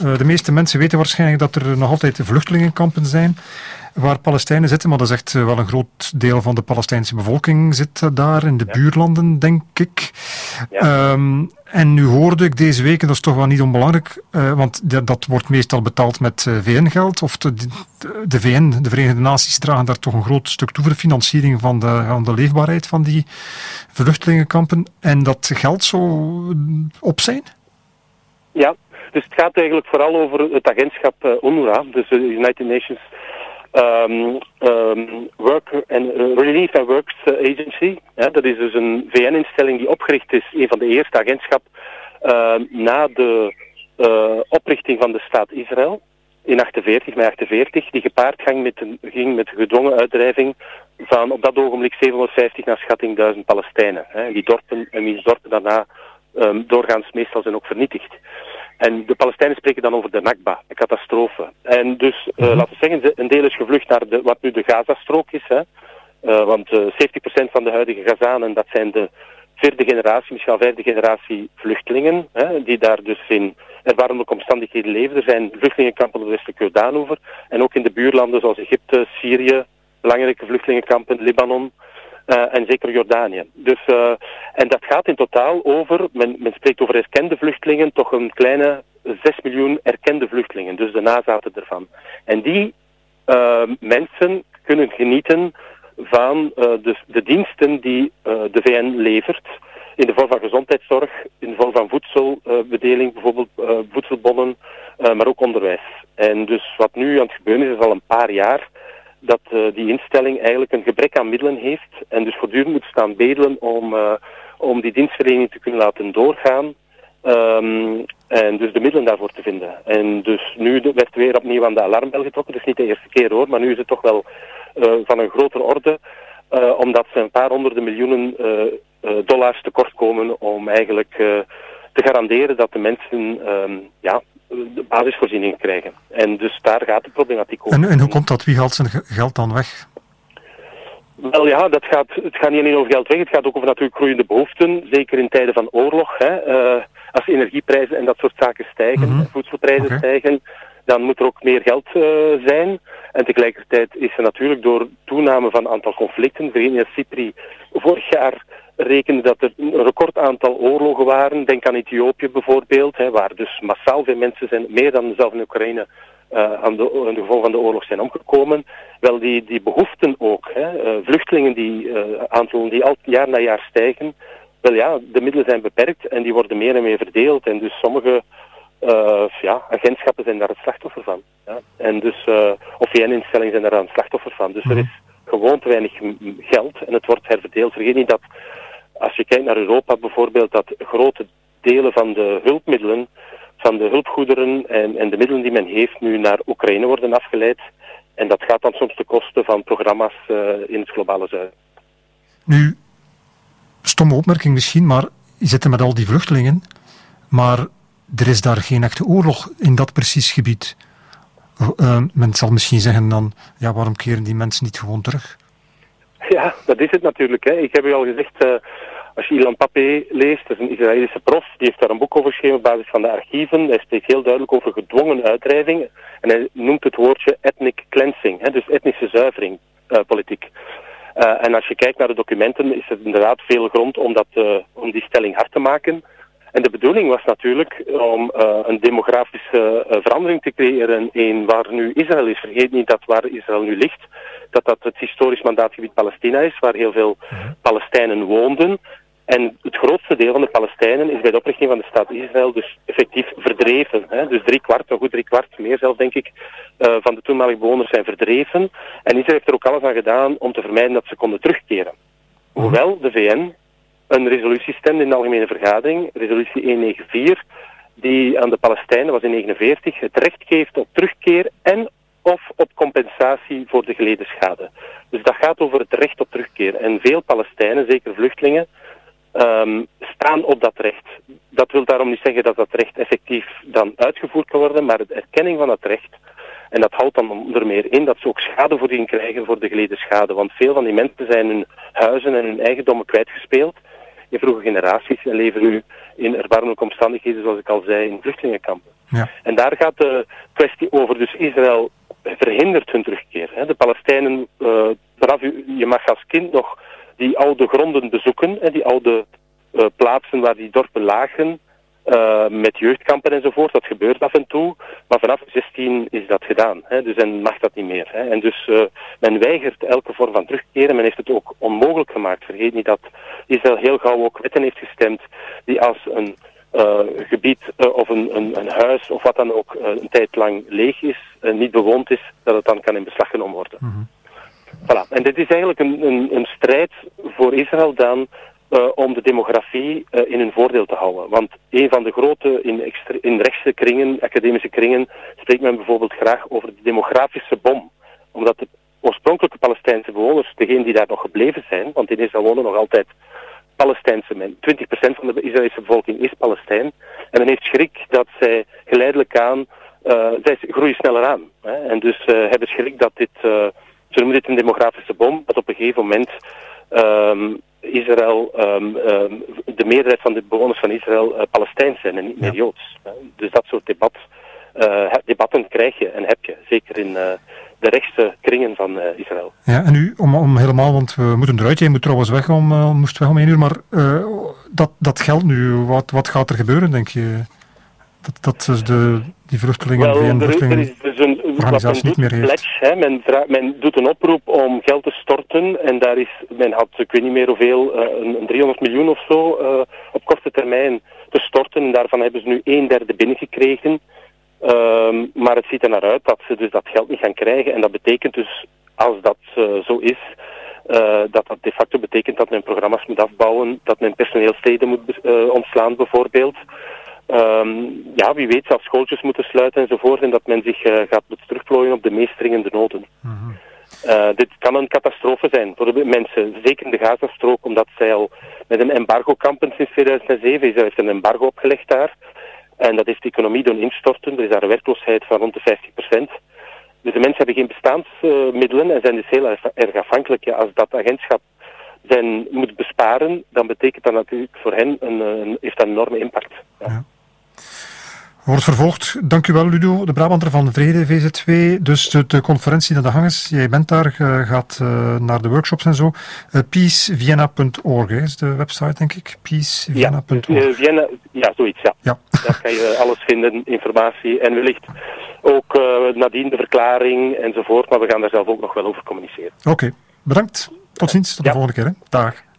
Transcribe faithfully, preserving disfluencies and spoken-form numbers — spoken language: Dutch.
Uh, de meeste mensen weten waarschijnlijk dat er nog altijd vluchtelingenkampen zijn waar Palestijnen zitten, maar dat is echt wel een groot deel van de Palestijnse bevolking zit daar, in de ja. buurlanden, denk ik. Ja. Um, en nu hoorde ik deze week, en dat is toch wel niet onbelangrijk, uh, want dat, dat wordt meestal betaald met uh, V N-geld, of de, de V N, de Verenigde Naties, dragen daar toch een groot stuk toe voor de financiering van de, van de leefbaarheid van die vluchtelingenkampen. En dat geld zou op zijn? Ja, dus het gaat eigenlijk vooral over het agentschap uh, UNRWA, dus de United Nations Um, um, work and, uh, Relief and Works Agency. Ja, dat is dus een V N-instelling die opgericht is, een van de eerste agentschap uh, na de uh, oprichting van de staat Israël in achtenveertig, mei achtenveertig, die gepaard ging met, een, ging met de gedwongen uitdrijving van op dat ogenblik zevenhonderdvijftig naar schatting duizend Palestijnen. Hè, die dorpen en wiens dorpen daarna um, doorgaans meestal zijn ook vernietigd. En de Palestijnen spreken dan over de Nakba, de catastrofe. En dus, uh, mm-hmm. laten we zeggen, een deel is gevlucht naar de, wat nu de Gazastrook is. Hè. Uh, want uh, zeventig procent van de huidige Gazanen, dat zijn de vierde generatie, misschien al vijfde generatie vluchtelingen. Hè, die daar dus in erbarmelijke omstandigheden leven. Er zijn vluchtelingenkampen op de westelijke Jordaanoever. En ook in de buurlanden zoals Egypte, Syrië, belangrijke vluchtelingenkampen, Libanon. Uh, en zeker Jordanië. Dus, uh, en dat gaat in totaal over, men, men spreekt over erkende vluchtelingen, toch een kleine zes miljoen erkende vluchtelingen, dus de nazaten ervan. En die uh, mensen kunnen genieten van uh, de, de diensten die uh, de V N levert, in de vorm van gezondheidszorg, in de vorm van voedselbedeling, uh, bijvoorbeeld uh, voedselbonnen, uh, maar ook onderwijs. En dus wat nu aan het gebeuren is, is al een paar jaar, dat uh, die instelling eigenlijk een gebrek aan middelen heeft en dus voortdurend moet staan bedelen om, uh, om die dienstverlening te kunnen laten doorgaan um, en dus de middelen daarvoor te vinden. En dus nu werd weer opnieuw aan de alarmbel getrokken, dus niet de eerste keer hoor, maar nu is het toch wel uh, van een grotere orde, uh, omdat ze een paar honderden miljoenen uh, uh, dollars tekort komen om eigenlijk uh, te garanderen dat de mensen um, ja, de basisvoorzieningen krijgen. En dus daar gaat de problematiek over. En, en hoe komt dat? Wie haalt zijn geld dan weg? Wel ja, dat gaat, het gaat niet alleen over geld weg, het gaat ook over natuurlijk groeiende behoeften, zeker in tijden van oorlog. Hè. Uh, als energieprijzen en dat soort zaken stijgen, mm-hmm. voedselprijzen okay. stijgen, dan moet er ook meer geld uh, zijn. En tegelijkertijd is er natuurlijk door toename van het aantal conflicten, vergeet niet dat Cypri vorig jaar rekende dat er een recordaantal oorlogen waren. Denk aan Ethiopië bijvoorbeeld, hè, waar dus massaal veel mensen zijn, meer dan zelf in Oekraïne, uh, aan, de, aan de gevolgen van de oorlog zijn omgekomen. Wel, die, die behoeften ook, hè, uh, vluchtelingen die uh, aantallen die al jaar na jaar stijgen. Wel ja, de middelen zijn beperkt en die worden meer en meer verdeeld. En dus sommige uh, ja, agentschappen zijn daar het slachtoffer van. Ja. En dus, uh, of V N-instellingen zijn daar een slachtoffer van. Dus er is gewoon te weinig geld en het wordt herverdeeld. Vergeet niet dat, als je kijkt naar Europa bijvoorbeeld, dat grote delen van de hulpmiddelen, van de hulpgoederen en, en de middelen die men heeft nu naar Oekraïne worden afgeleid. En dat gaat dan soms ten koste van programma's uh, in het globale zuiden. Nu, stomme opmerking misschien, maar je zit er met al die vluchtelingen, maar er is daar geen echte oorlog in dat precies gebied. Uh, men zal misschien zeggen dan, ja, waarom keren die mensen niet gewoon terug? Ja, dat is het natuurlijk. Hè. Ik heb u al gezegd, uh, als je Ilan Pappé leest, dat is een Israëlische prof, die heeft daar een boek over geschreven op basis van de archieven. Hij spreekt heel duidelijk over gedwongen uitdrijving en hij noemt het woordje ethnic cleansing, hè, dus etnische zuivering, uh, politiek. Uh, en als je kijkt naar de documenten, is er inderdaad veel grond om, dat, uh, om die stelling hard te maken. En de bedoeling was natuurlijk om uh, een demografische uh, verandering te creëren in waar nu Israël is. Vergeet niet dat waar Israël nu ligt, dat dat het historisch mandaatgebied Palestina is, waar heel veel Palestijnen woonden. En het grootste deel van de Palestijnen is bij de oprichting van de staat Israël dus effectief verdreven. Hè? Dus drie kwart, een goed drie kwart, meer zelf denk ik, uh, van de toenmalige bewoners zijn verdreven. En Israël heeft er ook alles aan gedaan om te vermijden dat ze konden terugkeren. Hoewel de V N een resolutie stemde in de Algemene Vergadering, resolutie honderdnegenenveertig, die aan de Palestijnen, was in negenenveertig, het recht geeft op terugkeer en of op compensatie voor de geleden schade. Dus dat gaat over het recht op terugkeer. En veel Palestijnen, zeker vluchtelingen, um, staan op dat recht. Dat wil daarom niet zeggen dat dat recht effectief dan uitgevoerd kan worden, maar de erkenning van dat recht. En dat houdt dan onder meer in dat ze ook schadevoordiening krijgen voor de geleden schade. Want veel van die mensen zijn hun huizen en hun eigendommen kwijtgespeeld in vroege generaties en leven nu in erbarmelijke omstandigheden, zoals ik al zei, in vluchtelingenkampen. Ja. En daar gaat de kwestie over. Dus Israël verhindert hun terugkeer. Hè. De Palestijnen, uh, vanaf u, je mag als kind nog die oude gronden bezoeken, hè, die oude uh, plaatsen waar die dorpen lagen, uh, met jeugdkampen enzovoort. Dat gebeurt af en toe, maar vanaf zestien is dat gedaan. Hè, dus en mag dat niet meer. Hè. En dus uh, men weigert elke vorm van terugkeer en men heeft het ook onmogelijk gemaakt. Vergeet niet dat Israël heel gauw ook wetten heeft gestemd die als een Uh, gebied uh, of een, een, een huis of wat dan ook uh, een tijd lang leeg is, uh, niet bewoond is, dat het dan kan in beslag genomen worden. Mm-hmm. Voilà. En dit is eigenlijk een, een, een strijd voor Israël dan uh, om de demografie uh, in hun voordeel te houden. Want een van de grote, in, extre- in rechtse kringen, academische kringen, spreekt men bijvoorbeeld graag over de demografische bom. Omdat de oorspronkelijke Palestijnse bewoners, degenen die daar nog gebleven zijn, want in Israël wonen nog altijd Palestijnse men. twintig procent van de Israëlische bevolking is Palestijn. En men heeft schrik dat zij geleidelijk aan, uh, zij groeien sneller aan. Hè? En dus uh, hebben schrik dat dit, uh, ze noemen dit een demografische bom, dat op een gegeven moment um, Israël, um, um, de meerderheid van de bewoners van Israël uh, Palestijns zijn en niet meer Joods. Hè? Dus dat soort debat, uh, debatten krijg je en heb je, zeker in uh, de rechtse kringen van uh, Israël. Ja, en nu, om, om helemaal, want we moeten eruit, jij moet trouwens weg om, uh, moest weg om één uur, maar uh, dat, dat geldt nu, wat, wat gaat er gebeuren, denk je? Dat, dat dus de, die vluchtelingen, Wel, V N-vluchtelingen, er is dus een organisatie niet meer heeft. Pledge, hè. Men, vra- men doet een oproep om geld te storten en daar is, men had, ik weet niet meer hoeveel, uh, een, een driehonderd miljoen of zo uh, op korte termijn te storten en daarvan hebben ze nu een derde binnengekregen. Um, maar het ziet er naar uit dat ze dus dat geld niet gaan krijgen. En dat betekent dus, als dat uh, zo is, uh, dat dat de facto betekent dat men programma's moet afbouwen, dat men personeelsleden moet uh, ontslaan bijvoorbeeld. Um, ja, wie weet zelfs schooltjes moeten sluiten enzovoort. En dat men zich uh, gaat moeten terugplooien op de meest dringende noden. Mm-hmm. Uh, dit kan een catastrofe zijn voor de mensen, zeker in de Gazastrook, omdat zij al met een embargo kampen sinds tweeduizend zeven. Israël heeft een embargo opgelegd daar. En dat heeft de economie doen instorten. Er is daar een werkloosheid van rond de vijftig procent. Dus de mensen hebben geen bestaansmiddelen uh, en zijn dus heel erg, erg afhankelijk. Ja, als dat agentschap zijn moet besparen, dan betekent dat natuurlijk voor hen een, een, heeft dat een enorme impact. Ja. Ja. Wordt vervolgd. Dank u wel, Ludo, de Brabanter van Vrede, V Z W. Dus de, de conferentie naar de hangers, jij bent daar, uh, gaat uh, naar de workshops en zo. Uh, peace vienna punt org is de website, denk ik. peace vienna punt org. Ja, uh, Vienna, ja, zoiets, ja. ja. Daar kan je alles vinden, informatie en wellicht ook uh, nadien de verklaring enzovoort, maar we gaan daar zelf ook nog wel over communiceren. Oké, okay. Bedankt. Tot ziens, tot de ja. volgende keer. Hè. Dag.